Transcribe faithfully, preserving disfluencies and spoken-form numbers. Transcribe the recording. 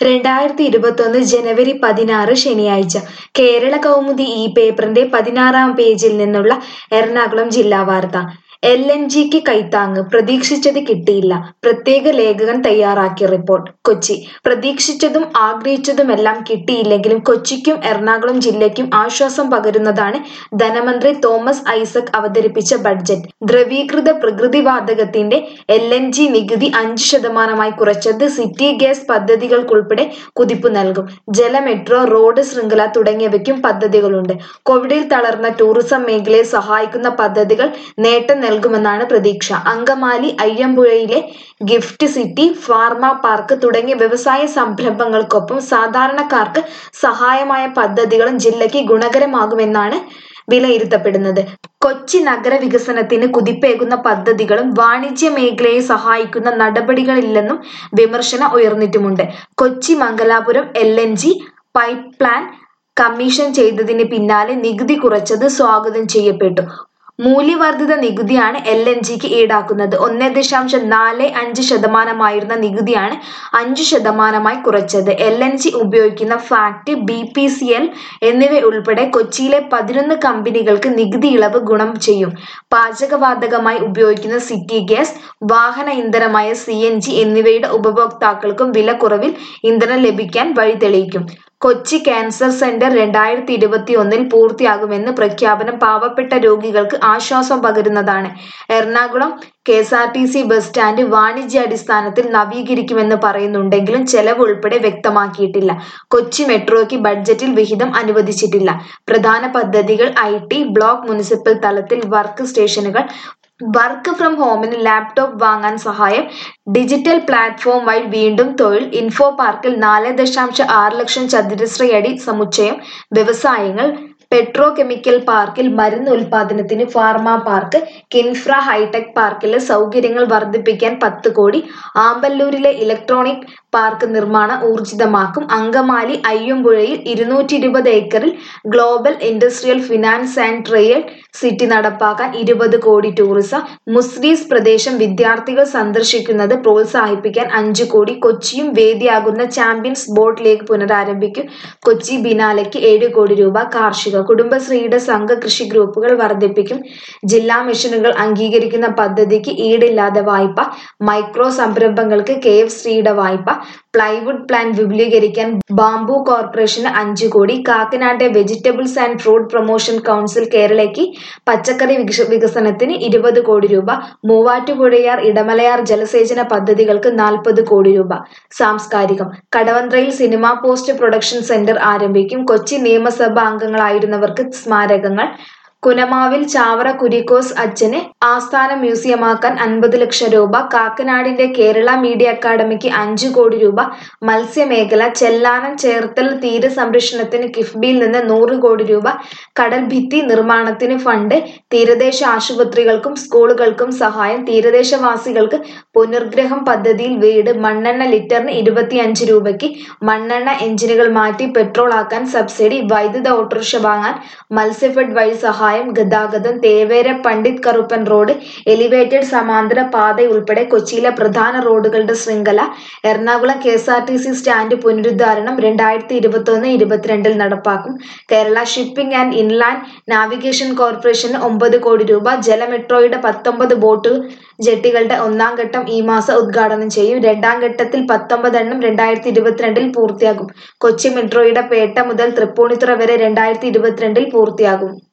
രണ്ടായിരത്തി ഇരുപത്തൊന്ന് ജനുവരി പതിനാറ് ശനിയാഴ്ച കേരള കൗമുദി ഈ പേപ്പറിന്റെ പതിനാറാം പേജിൽ നിന്നുള്ള എറണാകുളം ജില്ലാ വാർത്ത. എൽ എൻ ജിക്ക് കൈത്താങ്ങ്, പ്രതീക്ഷിച്ചത് കിട്ടിയില്ല. പ്രത്യേക ലേഖകൻ തയ്യാറാക്കിയ റിപ്പോർട്ട്. കൊച്ചി. പ്രതീക്ഷിച്ചതും ആഗ്രഹിച്ചതുമെല്ലാം കിട്ടിയില്ലെങ്കിലും കൊച്ചിക്കും എറണാകുളം ജില്ലയ്ക്കും ആശ്വാസം പകരുന്നതാണ് ധനമന്ത്രി തോമസ് ഐസക് അവതരിപ്പിച്ച ബഡ്ജറ്റ്. ദ്രവീകൃത പ്രകൃതിവാതകത്തിന്റെ എൽ എൻ ജി നികുതി അഞ്ച് ശതമാനമായി കുറച്ചത് സിറ്റി ഗ്യാസ് പദ്ധതികൾക്കുൾപ്പെടെ കുതിപ്പ് നൽകും. ജല, മെട്രോ, റോഡ് ശൃംഖല തുടങ്ങിയവയ്ക്കും പദ്ധതികളുണ്ട്. കോവിഡിൽ തളർന്ന ടൂറിസം മേഖലയെ സഹായിക്കുന്ന പദ്ധതികൾ നേട്ടം നൽകുമെന്നാണ് പ്രതീക്ഷ. അങ്കമാലി, അയ്യമ്പുഴയിലെ ഗിഫ്റ്റ് സിറ്റി, ഫാർമ പാർക്ക് തുടങ്ങിയ വ്യവസായ സംരംഭങ്ങൾക്കൊപ്പം സാധാരണക്കാർക്ക് സഹായമായ പദ്ധതികളും ജില്ലയ്ക്ക് ഗുണകരമാകുമെന്നാണ് വിലയിരുത്തപ്പെടുന്നത്. കൊച്ചി നഗര വികസനത്തിന് കുതിപ്പേകുന്ന പദ്ധതികളും വാണിജ്യ മേഖലയെ സഹായിക്കുന്ന നടപടികളില്ലെന്നും വിമർശനം ഉയർന്നിട്ടുമുണ്ട്. Kochi Mangalapuram L N G pipeline commission ചെയ്തതിന് പിന്നാലെ നികുതി കുറച്ചത് സ്വാഗതം ചെയ്യപ്പെട്ടു. മൂല്യവർദ്ധിത നികുതിയാണ് എൽ എൻ ജിക്ക് ഈടാക്കുന്നത്. ഒന്നേ ദശാംശം നാല് അഞ്ച് ശതമാനമായിരുന്ന നികുതിയാണ് അഞ്ചു ശതമാനമായി കുറച്ചത്. എൽ എൻ ജി ഉപയോഗിക്കുന്ന FACT, B P C L എന്നിവയുൾപ്പെടെ കൊച്ചിയിലെ പതിനൊന്ന് കമ്പനികൾക്ക് നികുതി ഇളവ് ഗുണം ചെയ്യും. പാചകവാതകമായി ഉപയോഗിക്കുന്ന സിറ്റി ഗ്യാസ്, വാഹന ഇന്ധനമായ സി എൻ ജി എന്നിവയുടെ ഉപഭോക്താക്കൾക്കും വിലക്കുറവിൽ ഇന്ധനം ലഭിക്കാൻ വഴിതെളിയിക്കും. കൊച്ചി ക്യാൻസർ സെന്റർ രണ്ടായിരത്തി ഇരുപത്തി ഒന്നിൽ പൂർത്തിയാകുമെന്ന് പ്രഖ്യാപനം പാവപ്പെട്ട രോഗികൾക്ക് ആശ്വാസം പകരുന്നതാണ്. Ernakulam K S R T C bus stand വാണിജ്യാടിസ്ഥാനത്തിൽ നവീകരിക്കുമെന്ന് പറയുന്നുണ്ടെങ്കിലും ചെലവ് ഉൾപ്പെടെ വ്യക്തമാക്കിയിട്ടില്ല. കൊച്ചി മെട്രോയ്ക്ക് ബഡ്ജറ്റിൽ വിഹിതം അനുവദിച്ചിട്ടില്ല. പ്രധാന പദ്ധതികൾ ഐ ടി ബ്ലോക്ക്, മുനിസിപ്പൽ തലത്തിൽ വർക്ക് സ്റ്റേഷനുകൾ, വർക്ക് ഫ്രം ഹോമിന് ലാപ്ടോപ്പ് വാങ്ങാൻ സഹായം, ഡിജിറ്റൽ പ്ലാറ്റ്ഫോം വഴി വീണ്ടും തൊഴിൽ, ഇൻഫോ പാർക്കിൽ നാല് ദശാംശം ആറ് ലക്ഷം ചതുരശ്രയടി സമുച്ചയം, വ്യവസായങ്ങൾ, പെട്രോ കെമിക്കൽ പാർക്കിൽ മരുന്ന് ഉൽപാദനത്തിന് ഫാർമ പാർക്ക്, കിൻഫ്ര ഹൈടെക് പാർക്കിലെ സൗകര്യങ്ങൾ വർദ്ധിപ്പിക്കാൻ പത്ത് കോടി, ആമ്പല്ലൂരിലെ ഇലക്ട്രോണിക് പാർക്ക് നിർമ്മാണം ഊർജിതമാക്കും. അങ്കമാലി, അയ്യമ്പുഴയിൽ ഇരുന്നൂറ്റി ഇരുപത് ഏക്കറിൽ global industrial finance and trade city നടപ്പാക്കാൻ ഇരുപത് കോടി. ടൂറിസം, മുസ്രീസ് പ്രദേശം വിദ്യാർത്ഥികൾ സന്ദർശിക്കുന്നത് പ്രോത്സാഹിപ്പിക്കാൻ അഞ്ച് കോടി. കൊച്ചിയും വേദിയാകുന്ന ചാമ്പ്യൻസ് ബോട്ട് ലീഗ് പുനരാരംഭിക്കും. കൊച്ചി ബിനാലയ്ക്ക് ഏഴ് കോടി രൂപ. കാർഷിക, കുടുംബശ്രീയുടെ സംഘ കൃഷി ഗ്രൂപ്പുകൾ വർദ്ധിപ്പിക്കും. ജില്ലാ മിഷനുകൾ അംഗീകരിക്കുന്ന പദ്ധതിക്ക് ഈടില്ലാതെ വായ്പ, മൈക്രോ സംരംഭങ്ങൾക്ക് കെ എഫ് സിയുടെ വായ്പ, പ്ലൈവുഡ് പ്ലാന്റ് വിപുലീകരിക്കാൻ ബാംബു കോർപ്പറേഷന് അഞ്ച് കോടി. കാക്കനാട്ടെ vegetables and fruit promotion council കേരളയ്ക്ക് പച്ചക്കറി വികസനത്തിന് ഇരുപത് കോടി രൂപ. മൂവാറ്റുപുഴയാർ, ഇടമലയാർ ജലസേചന പദ്ധതികൾക്ക് നാൽപ്പത് കോടി രൂപ. സാംസ്കാരികം, കടവന്ത്രയിൽ സിനിമാ പോസ്റ്റ് പ്രൊഡക്ഷൻ സെന്റർ ആരംഭിക്കും. കൊച്ചി നിയമസഭാ അംഗങ്ങളായിരുന്നവർക്ക് സ്മാരകങ്ങൾ. കുനമാവിൽ ചാവറ കുര്യാക്കോസ് അച്ഛന് ആസ്ഥാന മ്യൂസിയമാക്കാൻ അൻപത് ലക്ഷം രൂപ. കാക്കനാടിന്റെ കേരള മീഡിയ അക്കാദമിക്ക് അഞ്ച് കോടി രൂപ. മത്സ്യമേഖല, ചെല്ലാനം ചേർത്തല തീര സംരക്ഷണത്തിന് കിഫ്ബിയിൽ നിന്ന് നൂറ് കോടി രൂപ. കടൽ ഭിത്തി നിർമ്മാണത്തിന് ഫണ്ട്. തീരദേശ ആശുപത്രികൾക്കും സ്കൂളുകൾക്കും സഹായം. തീരദേശവാസികൾക്ക് പുനർഗ്രഹം പദ്ധതിയിൽ വീട്. മണ്ണെണ്ണ ലിറ്ററിന് ഇരുപത്തിയഞ്ച് രൂപയ്ക്ക്. മണ്ണെണ്ണ എഞ്ചിനുകൾ മാറ്റി പെട്രോൾ ആക്കാൻ സബ്സിഡി. വൈദ്യുത ഓട്ടോറിക്ഷ വാങ്ങാൻ മത്സ്യഫെഡ് വഴി സഹായം. ഗതാഗതം, തേവേര പണ്ഡിറ്റ് കറുപ്പൻ റോഡ്, എലിവേറ്റഡ് സമാന്തര പാത ഉൾപ്പെടെ കൊച്ചിയിലെ പ്രധാന റോഡുകളുടെ ശൃംഖല. Ernakulam K S R T C stand പുനരുദ്ധാരണം രണ്ടായിരത്തി ഇരുപത്തൊന്ന് ഇരുപത്തിരണ്ടിൽ നടപ്പാക്കും. Kerala shipping and inland navigation കോർപ്പറേഷന് ഒമ്പത് കോടി രൂപ. ജല മെട്രോയുടെ പത്തൊമ്പത് ബോട്ട് ജെട്ടികളുടെ ഒന്നാം ഘട്ടം ഈ മാസം ഉദ്ഘാടനം ചെയ്യും. രണ്ടാം ഘട്ടത്തിൽ പത്തൊമ്പത് എണ്ണം രണ്ടായിരത്തി ഇരുപത്തിരണ്ടിൽ പൂർത്തിയാകും. കൊച്ചി മെട്രോയുടെ പേട്ട മുതൽ തൃപ്പൂണിത്തുറ വരെ രണ്ടായിരത്തി ഇരുപത്തിരണ്ടിൽ പൂർത്തിയാകും.